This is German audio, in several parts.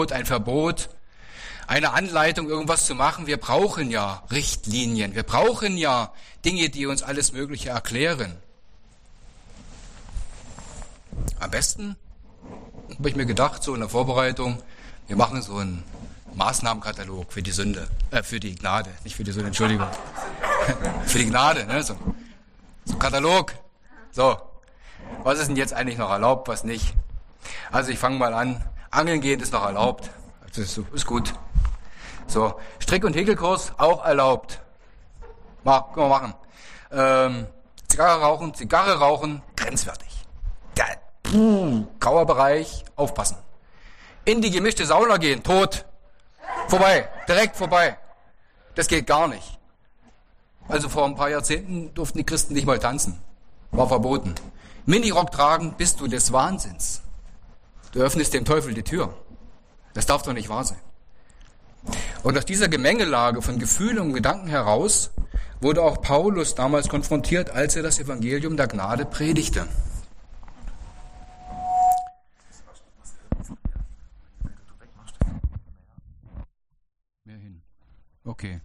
ein Verbot, eine Anleitung, irgendwas zu machen. Wir brauchen ja Richtlinien. Wir brauchen ja Dinge, die uns alles Mögliche erklären. Am besten habe ich mir gedacht, so in der Vorbereitung, wir machen so einen Maßnahmenkatalog für die Sünde, für die Gnade, nicht für die Sünde, Entschuldigung. Für die Gnade, ne? So ein Katalog. So, was ist denn jetzt eigentlich noch erlaubt, was nicht? Also ich fange mal an. Angeln gehen ist noch erlaubt. Das ist gut. So, Strick- und Häkelkurs auch erlaubt. Können wir machen. Zigarre rauchen, grenzwertig. Grauer Bereich, aufpassen. In die gemischte Sauna gehen, tot. Vorbei, direkt vorbei. Das geht gar nicht. Also vor ein paar Jahrzehnten durften die Christen nicht mal tanzen. War verboten. Minirock tragen, bist du des Wahnsinns. Du öffnest dem Teufel die Tür. Das darf doch nicht wahr sein. Und aus dieser Gemengelage von Gefühlen und Gedanken heraus wurde auch Paulus damals konfrontiert, als er das Evangelium der Gnade predigte. Mehr hin. Okay.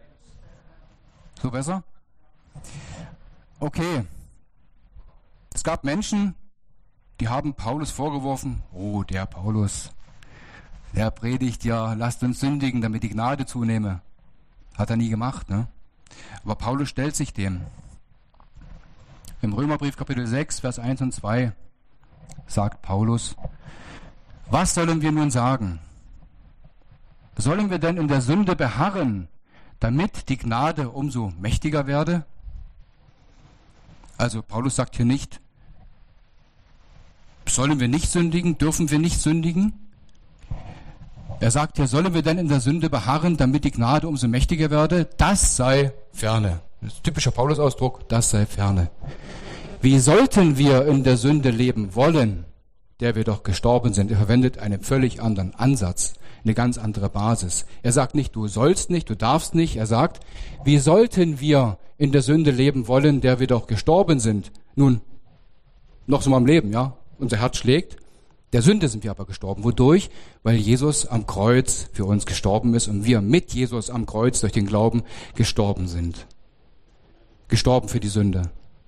So besser? Okay. Es gab Menschen, die haben Paulus vorgeworfen, oh, der Paulus, der predigt ja, lasst uns sündigen, damit die Gnade zunehme. Hat er nie gemacht, ne? Aber Paulus stellt sich dem. Im Römerbrief Kapitel 6, Vers 1 und 2 sagt Paulus, was sollen wir nun sagen? Sollen wir denn in der Sünde beharren, damit die Gnade umso mächtiger werde? Also Paulus sagt hier nicht, sollen wir nicht sündigen, dürfen wir nicht sündigen? Er sagt hier, sollen wir denn in der Sünde beharren, damit die Gnade umso mächtiger werde? Das sei ferne. Das ist ein typischer Paulus-Ausdruck, das sei ferne. Wie sollten wir in der Sünde leben wollen, der wir doch gestorben sind? Er verwendet einen völlig anderen Ansatz, eine ganz andere Basis. Er sagt nicht, du sollst nicht, du darfst nicht. Er sagt, wie sollten wir in der Sünde leben wollen, der wir doch gestorben sind? Nun, noch so mal im Leben, ja? Unser Herz schlägt. Der Sünde sind wir aber gestorben. Wodurch? Weil Jesus am Kreuz für uns gestorben ist und wir mit Jesus am Kreuz durch den Glauben gestorben sind. Gestorben für die Sünde.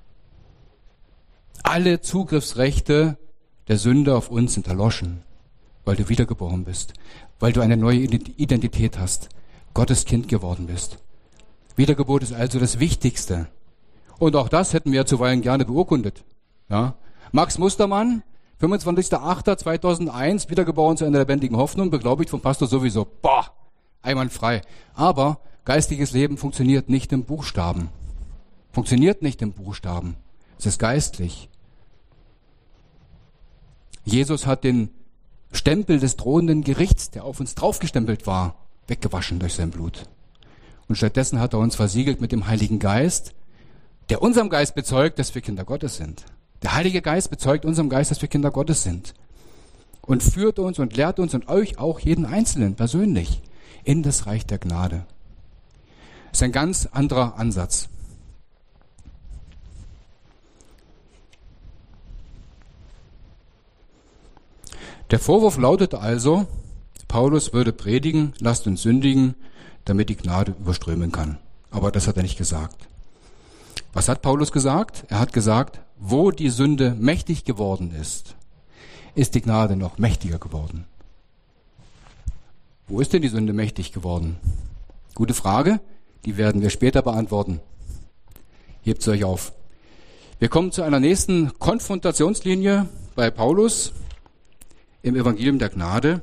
Alle Zugriffsrechte der Sünde auf uns sind erloschen, weil du wiedergeboren bist, weil du eine neue Identität hast, Gottes Kind geworden bist. Wiedergeburt ist also das Wichtigste. Und auch das hätten wir zuweilen gerne beurkundet. Ja? Max Mustermann, 25.08.2001, wiedergeboren zu einer lebendigen Hoffnung, beglaubigt vom Pastor sowieso. Boah, einwandfrei. Aber geistiges Leben funktioniert nicht im Buchstaben. Funktioniert nicht im Buchstaben. Es ist geistlich. Jesus hat den Stempel des drohenden Gerichts, der auf uns draufgestempelt war, weggewaschen durch sein Blut. Und stattdessen hat er uns versiegelt mit dem Heiligen Geist, der unserem Geist bezeugt, dass wir Kinder Gottes sind. Der Heilige Geist bezeugt unserem Geist, dass wir Kinder Gottes sind. Und führt uns und lehrt uns und euch auch jeden Einzelnen persönlich in das Reich der Gnade. Das ist ein ganz anderer Ansatz. Der Vorwurf lautete also, Paulus würde predigen, lasst uns sündigen, damit die Gnade überströmen kann. Aber das hat er nicht gesagt. Was hat Paulus gesagt? Er hat gesagt, wo die Sünde mächtig geworden ist, ist die Gnade noch mächtiger geworden. Wo ist denn die Sünde mächtig geworden? Gute Frage, die werden wir später beantworten. Hebt euch auf. Wir kommen zu einer nächsten Konfrontationslinie bei Paulus im Evangelium der Gnade.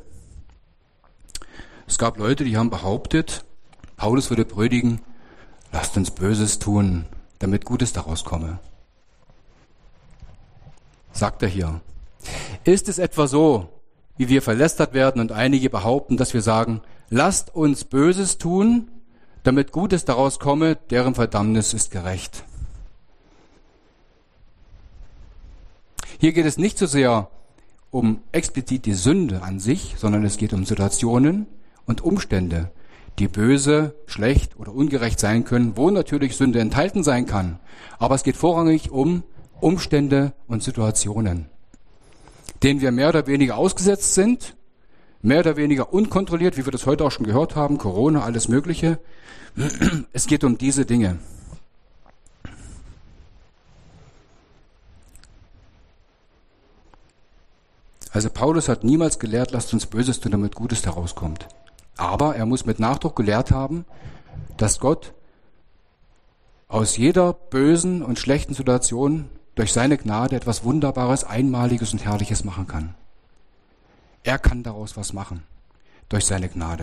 Es gab Leute, die haben behauptet, Paulus würde predigen, lasst uns Böses tun, damit Gutes daraus komme. Sagt er hier. Ist es etwa so, wie wir verlästert werden und einige behaupten, dass wir sagen, lasst uns Böses tun, damit Gutes daraus komme, deren Verdammnis ist gerecht. Hier geht es nicht so sehr um explizit die Sünde an sich, sondern es geht um Situationen und Umstände, die böse, schlecht oder ungerecht sein können, wo natürlich Sünde enthalten sein kann. Aber es geht vorrangig um Umstände und Situationen, denen wir mehr oder weniger ausgesetzt sind, mehr oder weniger unkontrolliert, wie wir das heute auch schon gehört haben, Corona, alles Mögliche. Es geht um diese Dinge. Also Paulus hat niemals gelehrt, lasst uns Böses tun, damit Gutes herauskommt. Aber er muss mit Nachdruck gelehrt haben, dass Gott aus jeder bösen und schlechten Situation durch seine Gnade etwas Wunderbares, Einmaliges und Herrliches machen kann. Er kann daraus was machen, durch seine Gnade.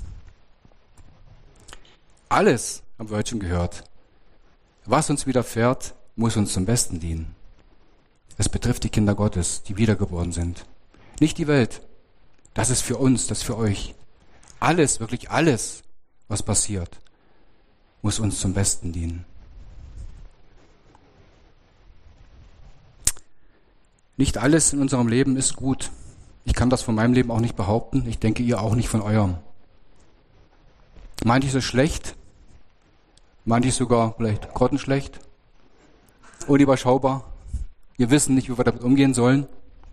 Alles, haben wir heute schon gehört, was uns widerfährt, muss uns zum Besten dienen. Es betrifft die Kinder Gottes, die wiedergeboren sind. Nicht die Welt. Das ist für uns, das ist für euch. Alles, wirklich alles, was passiert, muss uns zum Besten dienen. Nicht alles in unserem Leben ist gut. Ich kann das von meinem Leben auch nicht behaupten. Ich denke, ihr auch nicht von eurem. Manches ist schlecht, manches sogar vielleicht grottenschlecht, unüberschaubar. Wir wissen nicht, wie wir damit umgehen sollen.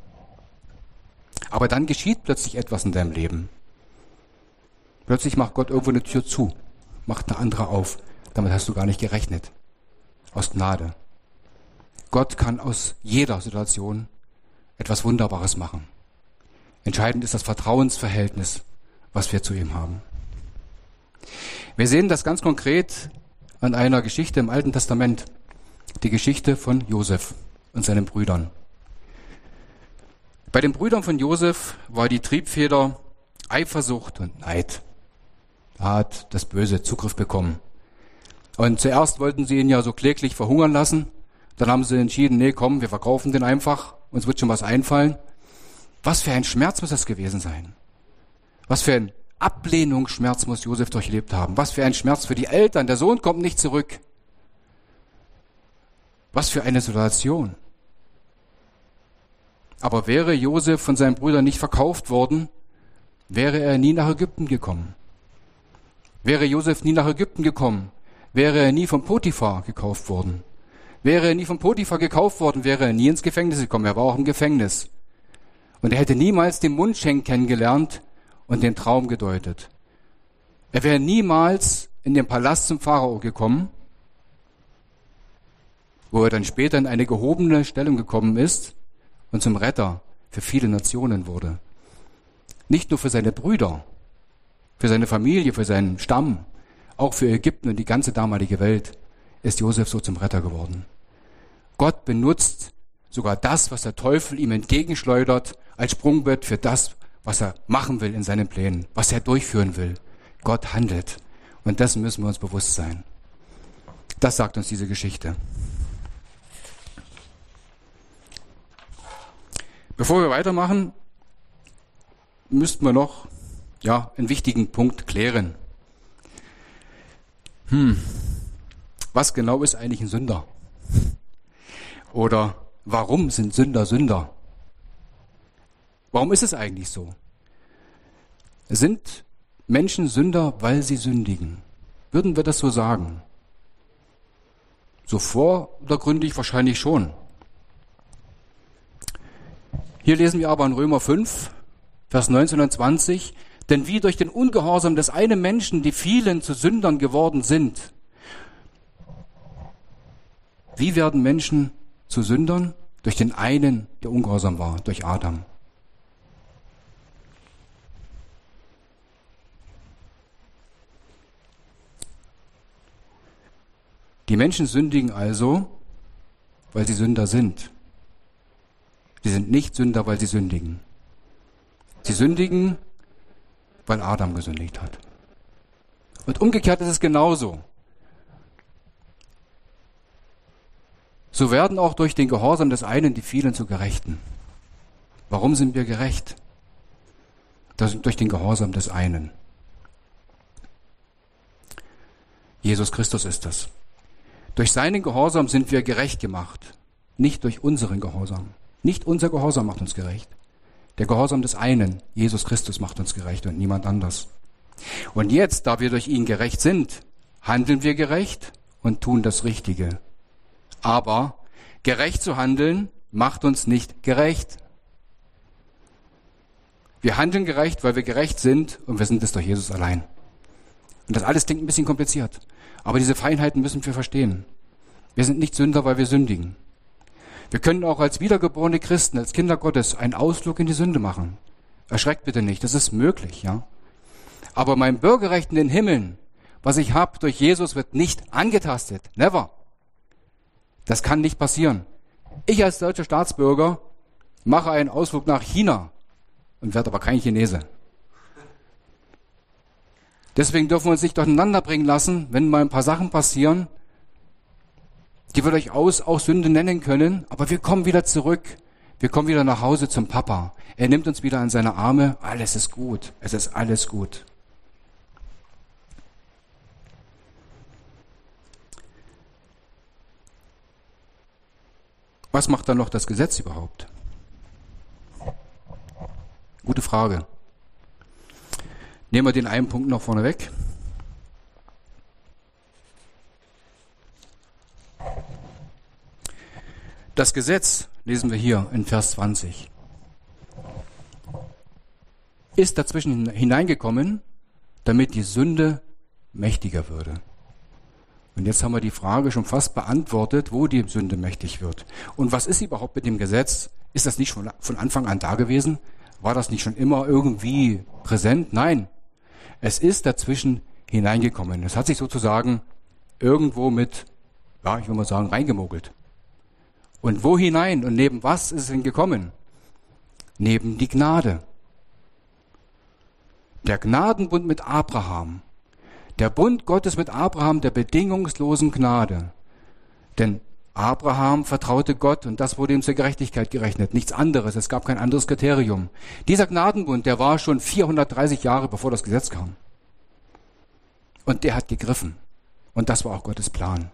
Aber dann geschieht plötzlich etwas in deinem Leben. Plötzlich macht Gott irgendwo eine Tür zu, macht eine andere auf. Damit hast du gar nicht gerechnet. Aus Gnade. Gott kann aus jeder Situation etwas Wunderbares machen. Entscheidend ist das Vertrauensverhältnis, was wir zu ihm haben. Wir sehen das ganz konkret an einer Geschichte im Alten Testament. Die Geschichte von Josef und seinen Brüdern. Bei den Brüdern von Josef war die Triebfeder Eifersucht und Neid. Da hat das Böse Zugriff bekommen. Und zuerst wollten sie ihn ja so kläglich verhungern lassen. Dann haben sie entschieden, nee, komm, wir verkaufen den einfach. Uns wird schon was einfallen. Was für ein Schmerz muss das gewesen sein? Was für ein Ablehnungsschmerz muss Josef durchlebt haben? Was für ein Schmerz für die Eltern. Der Sohn kommt nicht zurück. Was für eine Situation. Aber wäre Josef von seinen Brüdern nicht verkauft worden, wäre er nie nach Ägypten gekommen. Wäre Josef nie nach Ägypten gekommen, wäre er nie von Potiphar gekauft worden. Wäre er nie von Potiphar gekauft worden, wäre er nie ins Gefängnis gekommen. Er war auch im Gefängnis. Und er hätte niemals den Mundschenk kennengelernt und den Traum gedeutet. Er wäre niemals in den Palast zum Pharao gekommen, wo er dann später in eine gehobene Stellung gekommen ist und zum Retter für viele Nationen wurde. Nicht nur für seine Brüder, für seine Familie, für seinen Stamm, auch für Ägypten und die ganze damalige Welt ist Josef so zum Retter geworden. Gott benutzt sogar das, was der Teufel ihm entgegenschleudert, als Sprungbrett für das, was er machen will in seinen Plänen, was er durchführen will. Gott handelt. Und dessen müssen wir uns bewusst sein. Das sagt uns diese Geschichte. Bevor wir weitermachen, müssten wir noch einen wichtigen Punkt klären. Was genau ist eigentlich ein Sünder? Oder warum sind Sünder Sünder? Warum ist es eigentlich so? Sind Menschen Sünder, weil sie sündigen? Würden wir das so sagen? So vordergründig wahrscheinlich schon. Hier lesen wir aber in Römer 5, Vers 19 und 20, denn wie durch den Ungehorsam des einen Menschen die vielen zu Sündern geworden sind. Wie werden Menschen zu Sündern? Durch den einen, der ungehorsam war, durch Adam. Die Menschen sündigen also, weil sie Sünder sind. Sie sind nicht Sünder, weil sie sündigen. Sie sündigen, weil Adam gesündigt hat. Und umgekehrt ist es genauso. So werden auch durch den Gehorsam des einen die vielen zu Gerechten. Warum sind wir gerecht? Das ist durch den Gehorsam des einen. Jesus Christus ist das. Durch seinen Gehorsam sind wir gerecht gemacht, nicht durch unseren Gehorsam. Nicht unser Gehorsam macht uns gerecht. Der Gehorsam des einen, Jesus Christus, macht uns gerecht und niemand anders. Und jetzt, da wir durch ihn gerecht sind, handeln wir gerecht und tun das Richtige. Aber gerecht zu handeln, macht uns nicht gerecht. Wir handeln gerecht, weil wir gerecht sind und wir sind es durch Jesus allein. Und das alles klingt ein bisschen kompliziert. Aber diese Feinheiten müssen wir verstehen. Wir sind nicht Sünder, weil wir sündigen. Wir können auch als wiedergeborene Christen, als Kinder Gottes, einen Ausflug in die Sünde machen. Erschreckt bitte nicht, das ist möglich, ja. Aber mein Bürgerrecht in den Himmeln, was ich habe durch Jesus, wird nicht angetastet. Never. Das kann nicht passieren. Ich als deutscher Staatsbürger mache einen Ausflug nach China und werde aber kein Chinese. Deswegen dürfen wir uns nicht durcheinander bringen lassen, wenn mal ein paar Sachen passieren, die wir durchaus auch Sünde nennen können, aber wir kommen wieder zurück. Wir kommen wieder nach Hause zum Papa. Er nimmt uns wieder an seine Arme. Alles ist gut. Es ist alles gut. Was macht dann noch das Gesetz überhaupt? Gute Frage. Nehmen wir den einen Punkt noch vorne weg. Das Gesetz, lesen wir hier in Vers 20, ist dazwischen hineingekommen, damit die Sünde mächtiger würde. Und jetzt haben wir die Frage schon fast beantwortet, wo die Sünde mächtig wird. Und was ist überhaupt mit dem Gesetz? Ist das nicht schon von Anfang an da gewesen? War das nicht schon immer irgendwie präsent? Nein, es ist dazwischen hineingekommen. Es hat sich sozusagen irgendwo mit, ja, ich will mal sagen, reingemogelt. Und wo hinein und neben was ist es denn gekommen? Neben die Gnade. Der Gnadenbund mit Abraham. Der Bund Gottes mit Abraham, der bedingungslosen Gnade. Denn Abraham vertraute Gott und das wurde ihm zur Gerechtigkeit gerechnet. Nichts anderes, es gab kein anderes Kriterium. Dieser Gnadenbund, der war schon 430 Jahre bevor das Gesetz kam. Und der hat gegriffen. Und das war auch Gottes Plan.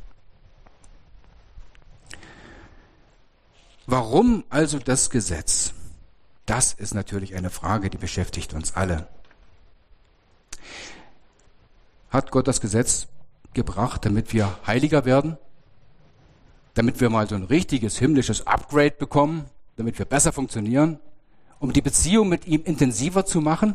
Warum also das Gesetz? Das ist natürlich eine Frage, die beschäftigt uns alle. Hat Gott das Gesetz gebracht, damit wir heiliger werden? Damit wir mal so ein richtiges himmlisches Upgrade bekommen? Damit wir besser funktionieren? Um die Beziehung mit ihm intensiver zu machen?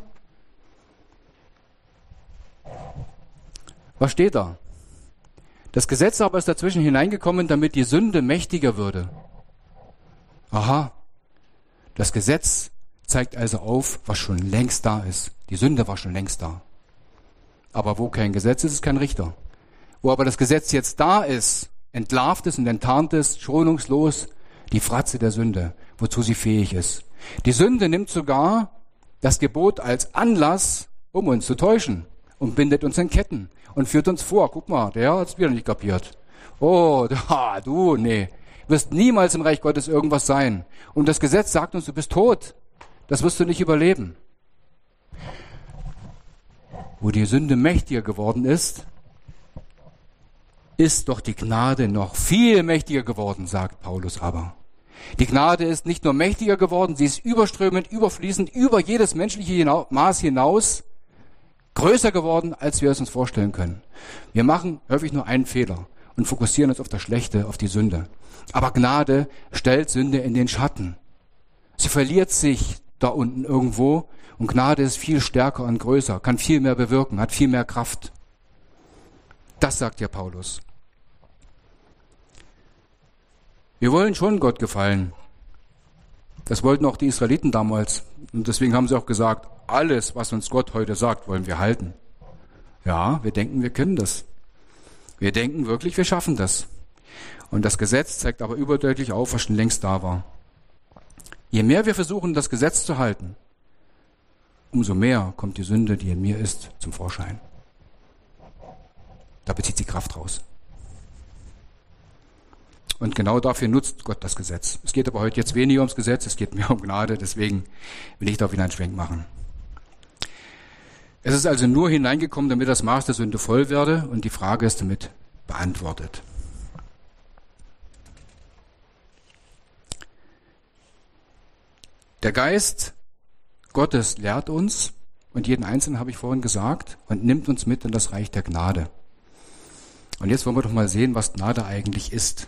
Was steht da? Das Gesetz aber ist dazwischen hineingekommen, damit die Sünde mächtiger würde. Aha, das Gesetz zeigt also auf, was schon längst da ist. Die Sünde war schon längst da. Aber wo kein Gesetz ist, ist kein Richter. Wo aber das Gesetz jetzt da ist, entlarvt es und enttarnt es schonungslos die Fratze der Sünde, wozu sie fähig ist. Die Sünde nimmt sogar das Gebot als Anlass, um uns zu täuschen und bindet uns in Ketten und führt uns vor. Guck mal, der hat es wieder nicht kapiert. Oh, du, nee. Wirst niemals im Reich Gottes irgendwas sein. Und das Gesetz sagt uns, du bist tot. Das wirst du nicht überleben. Wo die Sünde mächtiger geworden ist, ist doch die Gnade noch viel mächtiger geworden, sagt Paulus aber. Die Gnade ist nicht nur mächtiger geworden, sie ist überströmend, überfließend, über jedes menschliche Maß hinaus größer geworden, als wir es uns vorstellen können. Wir machen häufig nur einen Fehler und fokussieren uns auf das Schlechte, auf die Sünde. Aber Gnade stellt Sünde in den Schatten. Sie verliert sich da unten irgendwo und Gnade ist viel stärker und größer, kann viel mehr bewirken, hat viel mehr Kraft. Das sagt ja Paulus. Wir wollen schon Gott gefallen. Das wollten auch die Israeliten damals. Und deswegen haben sie auch gesagt, alles, was uns Gott heute sagt, wollen wir halten. Ja, wir denken, wir können das. Wir denken wirklich, wir schaffen das. Und das Gesetz zeigt aber überdeutlich auf, was schon längst da war. Je mehr wir versuchen, das Gesetz zu halten, umso mehr kommt die Sünde, die in mir ist, zum Vorschein. Da bezieht sie Kraft raus. Und genau dafür nutzt Gott das Gesetz. Es geht aber heute jetzt weniger ums Gesetz, es geht mehr um Gnade, deswegen will ich da wieder einen Schwenk machen. Es ist also nur hineingekommen, damit das Maß der Sünde voll werde und die Frage ist damit beantwortet. Der Geist Gottes lehrt uns, und jeden Einzelnen habe ich vorhin gesagt, und nimmt uns mit in das Reich der Gnade. Und jetzt wollen wir doch mal sehen, was Gnade eigentlich ist.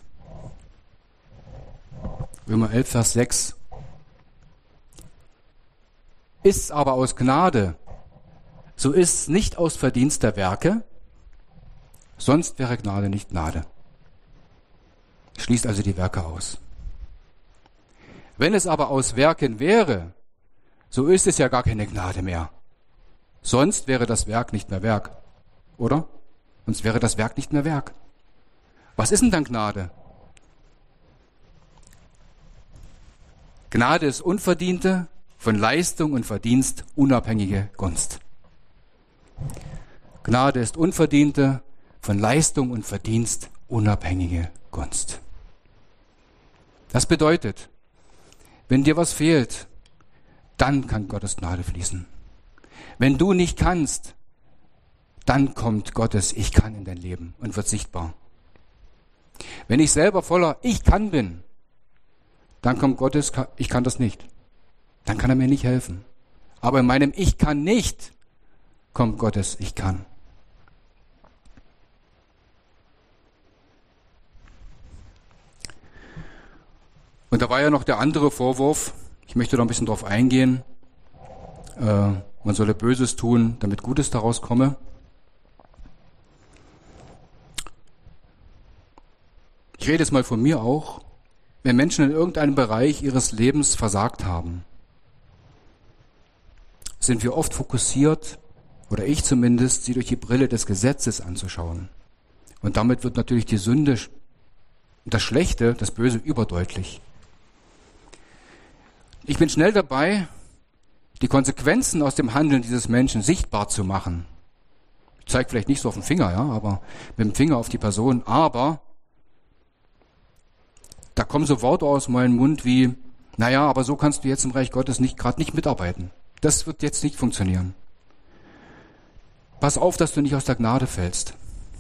Römer 11, Vers 6. Ist's aber aus Gnade, so ist's nicht aus Verdienst der Werke, sonst wäre Gnade nicht Gnade. Schließt also die Werke aus. Wenn es aber aus Werken wäre, so ist es ja gar keine Gnade mehr. Sonst wäre das Werk nicht mehr Werk, oder? Sonst wäre das Werk nicht mehr Werk. Was ist denn dann Gnade? Gnade ist unverdiente, von Leistung und Verdienst unabhängige Gunst. Gnade ist unverdiente, von Leistung und Verdienst unabhängige Gunst. Das bedeutet, wenn dir was fehlt, dann kann Gottes Gnade fließen. Wenn du nicht kannst, dann kommt Gottes Ich kann in dein Leben und wird sichtbar. Wenn ich selber voller Ich kann bin, dann kommt Gottes Ich kann das nicht. Dann kann er mir nicht helfen. Aber in meinem Ich kann nicht kommt Gottes Ich kann. Und da war ja noch der andere Vorwurf, ich möchte da ein bisschen drauf eingehen, man solle Böses tun, damit Gutes daraus komme. Ich rede jetzt mal von mir auch, wenn Menschen in irgendeinem Bereich ihres Lebens versagt haben, sind wir oft fokussiert, oder ich zumindest, sie durch die Brille des Gesetzes anzuschauen. Und damit wird natürlich die Sünde, das Schlechte, das Böse überdeutlich. Ich bin schnell dabei, die Konsequenzen aus dem Handeln dieses Menschen sichtbar zu machen. Ich zeige vielleicht nicht so auf den Finger, ja, aber mit dem Finger auf die Person, aber da kommen so Worte aus meinem Mund wie, naja, aber so kannst du jetzt im Reich Gottes gerade nicht mitarbeiten. Das wird jetzt nicht funktionieren. Pass auf, dass du nicht aus der Gnade fällst.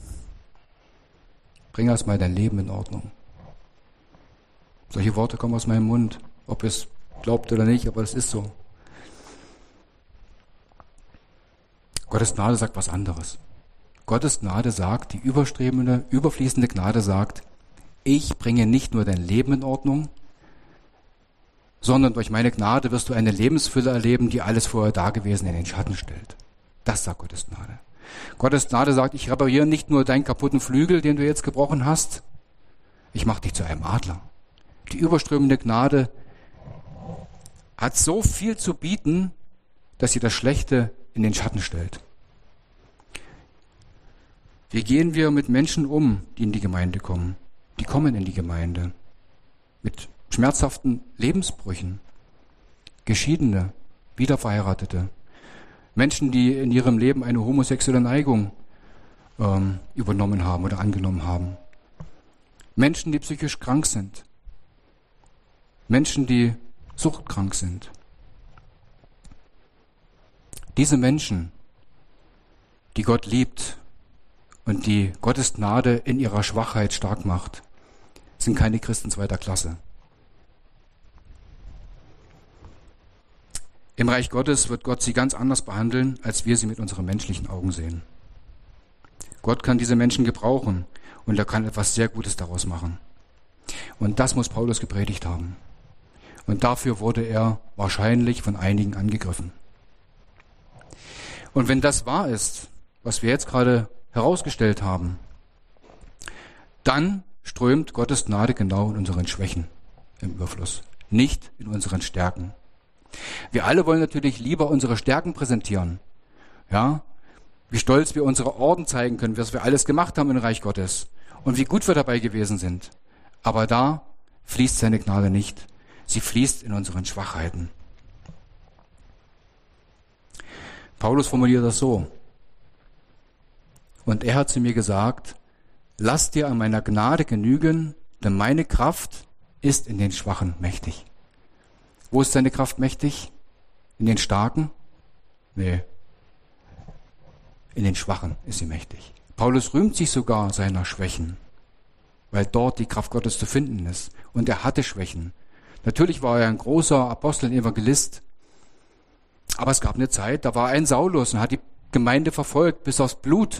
Bring erstmal dein Leben in Ordnung. Solche Worte kommen aus meinem Mund, ob ihr es glaubt oder nicht, aber es ist so. Gottes Gnade sagt was anderes. Gottes Gnade sagt, die überstrebende, überfließende Gnade sagt, ich bringe nicht nur dein Leben in Ordnung, sondern durch meine Gnade wirst du eine Lebensfülle erleben, die alles vorher Dagewesene in den Schatten stellt. Das sagt Gottes Gnade. Gottes Gnade sagt, ich repariere nicht nur deinen kaputten Flügel, den du jetzt gebrochen hast, ich mache dich zu einem Adler. Die überströmende Gnade hat so viel zu bieten, dass sie das Schlechte in den Schatten stellt. Wie gehen wir mit Menschen um, die in die Gemeinde kommen? Die kommen in die Gemeinde mit schmerzhaften Lebensbrüchen, Geschiedene, Wiederverheiratete, Menschen, die in ihrem Leben eine homosexuelle Neigung übernommen haben oder angenommen haben, Menschen, die psychisch krank sind, Menschen, die suchtkrank sind. Diese Menschen, die Gott liebt und die Gottes Gnade in ihrer Schwachheit stark macht, sind keine Christen zweiter Klasse. Im Reich Gottes wird Gott sie ganz anders behandeln, als wir sie mit unseren menschlichen Augen sehen. Gott kann diese Menschen gebrauchen und er kann etwas sehr Gutes daraus machen. Und das muss Paulus gepredigt haben. Und dafür wurde er wahrscheinlich von einigen angegriffen. Und wenn das wahr ist, was wir jetzt gerade herausgestellt haben, dann strömt Gottes Gnade genau in unseren Schwächen im Überfluss, nicht in unseren Stärken. Wir alle wollen natürlich lieber unsere Stärken präsentieren, ja, wie stolz wir unsere Orden zeigen können, was wir alles gemacht haben im Reich Gottes und wie gut wir dabei gewesen sind. Aber da fließt seine Gnade nicht. Sie fließt in unseren Schwachheiten. Paulus formuliert das so. Und er hat zu mir gesagt, lass dir an meiner Gnade genügen, denn meine Kraft ist in den Schwachen mächtig. Wo ist seine Kraft mächtig? In den Starken? Nee. In den Schwachen ist sie mächtig. Paulus rühmt sich sogar seiner Schwächen, weil dort die Kraft Gottes zu finden ist. Und er hatte Schwächen. Natürlich war er ein großer Apostel und Evangelist, aber es gab eine Zeit, da war ein Saulus und hat die Gemeinde verfolgt bis aufs Blut.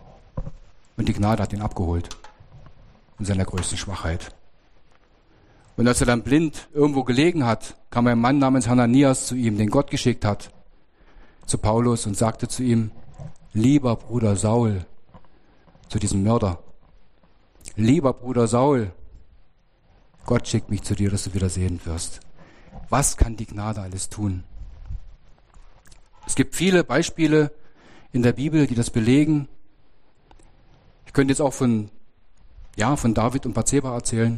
Und die Gnade hat ihn abgeholt in seiner größten Schwachheit. Und als er dann blind irgendwo gelegen hat, kam ein Mann namens Hananias zu ihm, den Gott geschickt hat, zu Paulus und sagte zu ihm, lieber Bruder Saul, zu diesem Mörder, lieber Bruder Saul, Gott schickt mich zu dir, dass du wieder sehen wirst. Was kann die Gnade alles tun? Es gibt viele Beispiele in der Bibel, die das belegen. Ich könnte jetzt auch von David und Bathseba erzählen.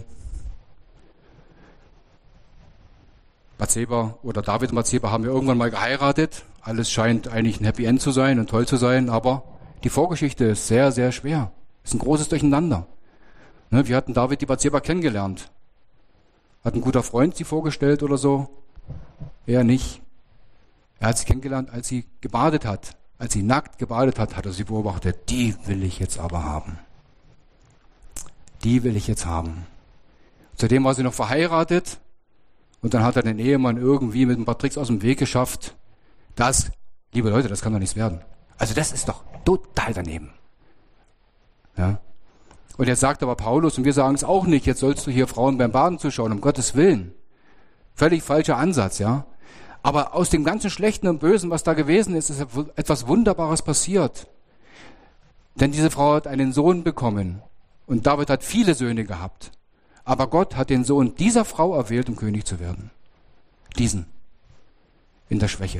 Bathseba oder David und Bathseba haben ja irgendwann mal geheiratet. Alles scheint eigentlich ein Happy End zu sein und toll zu sein, aber die Vorgeschichte ist sehr, sehr schwer. Es ist ein großes Durcheinander. Wie hatten David die Bathseba kennengelernt? Hat ein guter Freund sie vorgestellt oder so? Er nicht. Er hat sie kennengelernt, als sie gebadet hat. Als sie nackt gebadet hat, hat er sie beobachtet. Die will ich jetzt aber haben. Die will ich jetzt haben. Zudem war sie noch verheiratet. Und dann hat er den Ehemann irgendwie mit ein paar Tricks aus dem Weg geschafft. Das, liebe Leute, das kann doch nichts werden. Also das ist doch total daneben. Ja. Und jetzt sagt aber Paulus, und wir sagen es auch nicht, jetzt sollst du hier Frauen beim Baden zuschauen, um Gottes Willen. Völlig falscher Ansatz, ja. Aber aus dem ganzen Schlechten und Bösen, was da gewesen ist, ist etwas Wunderbares passiert. Denn diese Frau hat einen Sohn bekommen. Und David hat viele Söhne gehabt. Aber Gott hat den Sohn dieser Frau erwählt, um König zu werden. Diesen. In der Schwäche.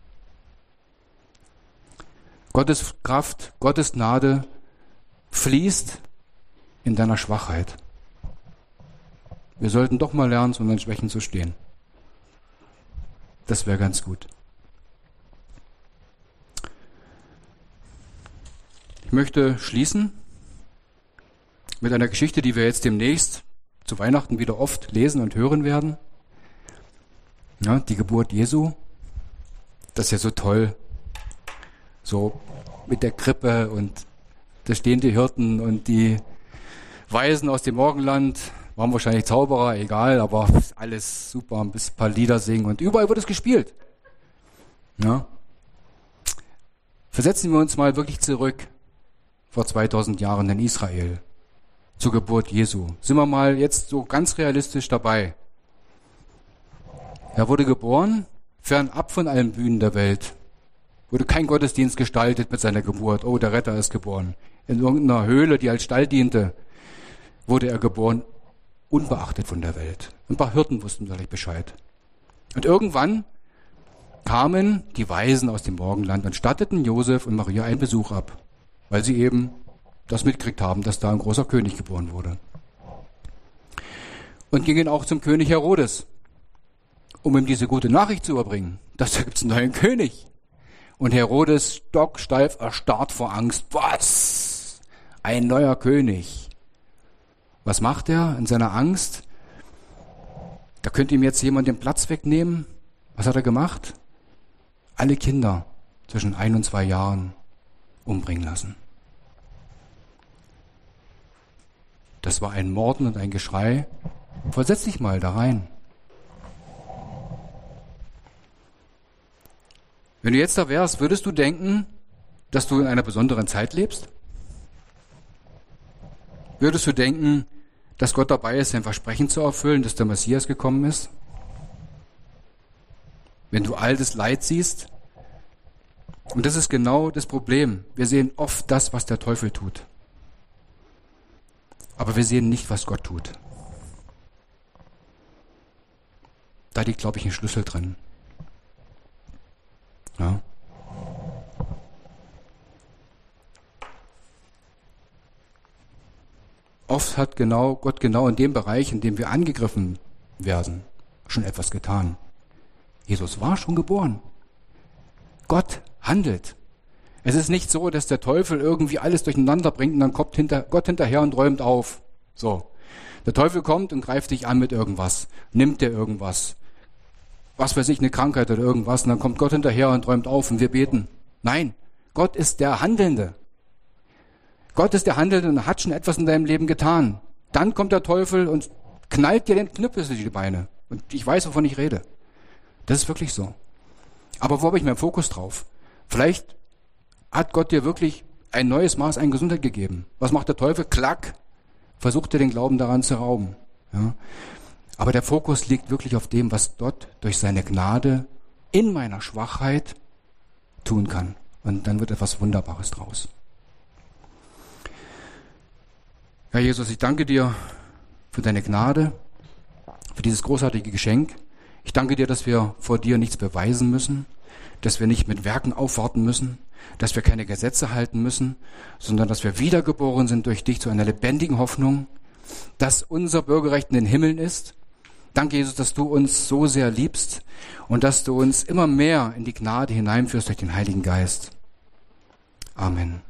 Gottes Kraft, Gottes Gnade fließt in deiner Schwachheit. Wir sollten doch mal lernen, zu unseren Schwächen zu stehen. Das wäre ganz gut. Ich möchte schließen mit einer Geschichte, die wir jetzt demnächst zu Weihnachten wieder oft lesen und hören werden. Ja, die Geburt Jesu. Das ist ja so toll. So mit der Krippe und da stehen die Hirten und die Weisen aus dem Morgenland. Waren wahrscheinlich Zauberer, egal, aber alles super, ein paar Lieder singen und überall wird es gespielt. Ja. Versetzen wir uns mal wirklich zurück vor 2000 Jahren in Israel zur Geburt Jesu. Sind wir mal jetzt so ganz realistisch dabei. Er wurde geboren, fernab von allen Bühnen der Welt. Wurde kein Gottesdienst gestaltet mit seiner Geburt. Oh, der Retter ist geboren. In irgendeiner Höhle, die als Stall diente, wurde er geboren, unbeachtet von der Welt. Ein paar Hirten wussten vielleicht Bescheid. Und irgendwann kamen die Weisen aus dem Morgenland und statteten Josef und Maria einen Besuch ab, weil sie eben das mitgekriegt haben, dass da ein großer König geboren wurde. Und gingen auch zum König Herodes, um ihm diese gute Nachricht zu überbringen, dass da gibt's einen neuen König. Und Herodes stocksteif erstarrt vor Angst. Was? Ein neuer König. Was macht er in seiner Angst? Da könnte ihm jetzt jemand den Platz wegnehmen. Was hat er gemacht? Alle Kinder zwischen 1 und 2 Jahren umbringen lassen. Das war ein Morden und ein Geschrei. Versetz dich mal da rein. Wenn du jetzt da wärst, würdest du denken, dass du in einer besonderen Zeit lebst? Würdest du denken, dass Gott dabei ist, sein Versprechen zu erfüllen, dass der Messias gekommen ist? Wenn du all das Leid siehst? Und das ist genau das Problem. Wir sehen oft das, was der Teufel tut. Aber wir sehen nicht, was Gott tut. Da liegt, glaube ich, ein Schlüssel drin. Ja. Oft hat Gott genau in dem Bereich, in dem wir angegriffen werden, schon etwas getan. Jesus war schon geboren. Gott handelt. Es ist nicht so, dass der Teufel irgendwie alles durcheinander bringt und dann kommt Gott hinterher und räumt auf. So. Der Teufel kommt und greift dich an mit irgendwas, nimmt dir irgendwas. Was weiß ich, eine Krankheit oder irgendwas, und dann kommt Gott hinterher und räumt auf und wir beten. Nein, Gott ist der Handelnde. Gott ist der Handelnde und hat schon etwas in deinem Leben getan. Dann kommt der Teufel und knallt dir den Knüppel durch die Beine. Und ich weiß, wovon ich rede. Das ist wirklich so. Aber wo habe ich meinen Fokus drauf? Vielleicht hat Gott dir wirklich ein neues Maß an Gesundheit gegeben. Was macht der Teufel? Klack. Versucht dir den Glauben daran zu rauben. Ja. Aber der Fokus liegt wirklich auf dem, was Gott durch seine Gnade in meiner Schwachheit tun kann. Und dann wird etwas Wunderbares draus. Herr Jesus, ich danke dir für deine Gnade, für dieses großartige Geschenk. Ich danke dir, dass wir vor dir nichts beweisen müssen, dass wir nicht mit Werken aufwarten müssen, dass wir keine Gesetze halten müssen, sondern dass wir wiedergeboren sind durch dich zu einer lebendigen Hoffnung, dass unser Bürgerrecht in den Himmeln ist. Danke, Jesus, dass du uns so sehr liebst und dass du uns immer mehr in die Gnade hineinführst durch den Heiligen Geist. Amen.